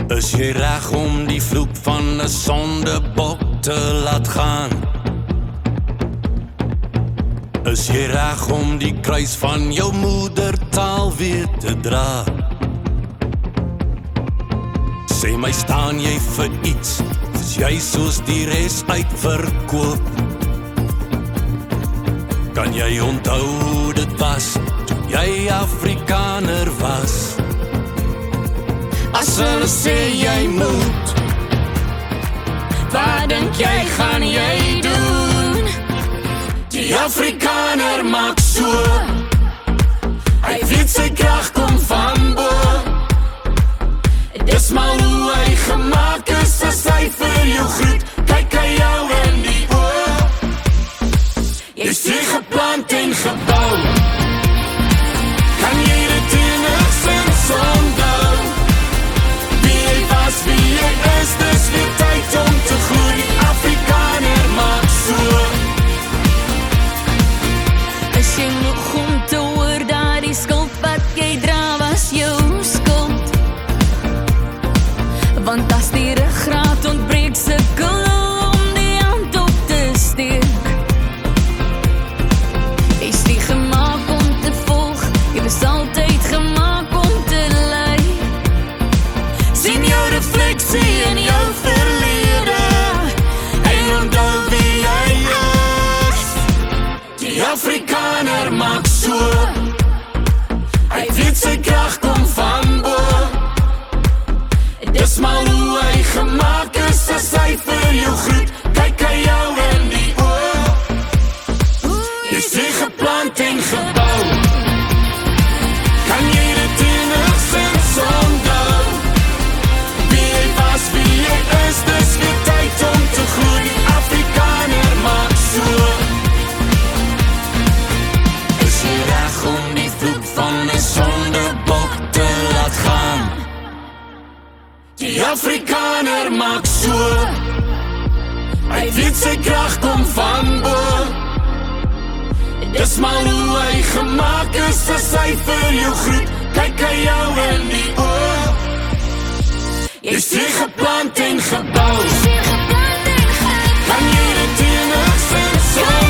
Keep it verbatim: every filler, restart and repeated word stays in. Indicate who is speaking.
Speaker 1: Is jy reg om die vloek van 'n sondebok te laat gaan? Is jy reg om die kruis van jou moedertaal weer te dra? Sê my, staan jy vir iets? Is jy soos die res uitverkoop? Kan jy onthou hoe dit was, toe jy Afrikaner was? As hulle sê jy moet, wat dink jy gaan jy doen? Die Afrikaner maak so, hy weet sy krag kom van bo. Dis maar hoe hy gemaak is, as hy vir jou groet, kyk hy jou in die oor. Jy sê geplant en gebou, kan jy dit enigszins onthou? Wie jy was, wie jy is, dis weer tyd om te groei. Afrikaner maak so.
Speaker 2: Is jy moeg om te hoor dat die skuld wat jy dra was jou skuld? Want as die ruggraat ontbreek, sukkel om die hand op te steek. Jy is nie gemaak om te volg, jy was altyd gemaak om te lei. Sien jou refleksie in jou verlede, en onthou wie jy is.
Speaker 1: Die Afrikaner maak so, hy weet sy krag kom van bo. Dis maar hoe hy gemaak is, as hy vir jou groet, kyk hy jou in die oor. Jy sê geplant en gebou, kan jy dit enigszins onthou? Wie jy was, wie jy is, dis weer tyd om te groei. Afrikaner maak so. Is jy reg om die vloek van 'n sondebok te laat gaan? Die Afrikaner maak so, hy weet sy krag kom van bo. Dis maar hoe hy gemaak is, as hy vir jou groet, kyk hy jou in die oor. Jy sê geplant en gebou, kan jy dit enigszins onthou?